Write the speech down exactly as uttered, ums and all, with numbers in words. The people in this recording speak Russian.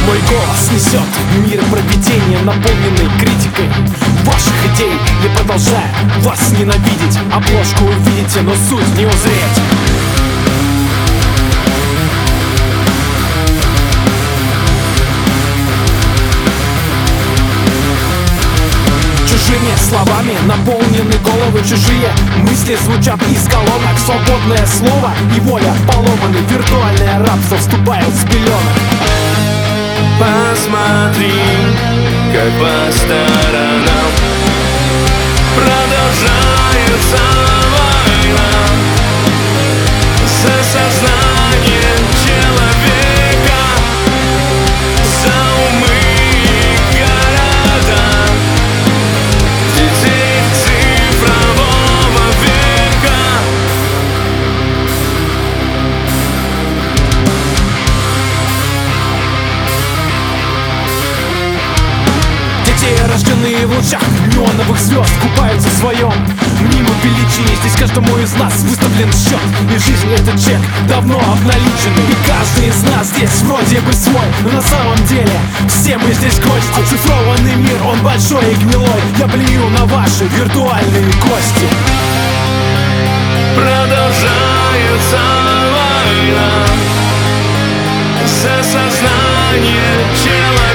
Мой голос несет мир провидения, наполненный критикой ваших идей. Я продолжаю вас ненавидеть. Обложку увидите, но суть не узреть. Чужими словами наполнены головы, чужие мысли звучат из колонок. Свободное слово и воля поломаны, виртуальное рабство вступает с пеленок. Посмотри, как по сторонам продолжается война за сознание человека, за умы и города, детей цифрового века. Дети, рожденные в лучах неоновых звезд, купаются в своем мнимом величии. Здесь каждому из нас выставлен счет, и жизнь этот чек давно обналиченный. И каждый из нас здесь вроде бы свой, но на самом деле все мы здесь гости. Оцифрованный мир, он большой и гнилой. Я плюю на ваши виртуальные кости. Продолжается война за сознание человека.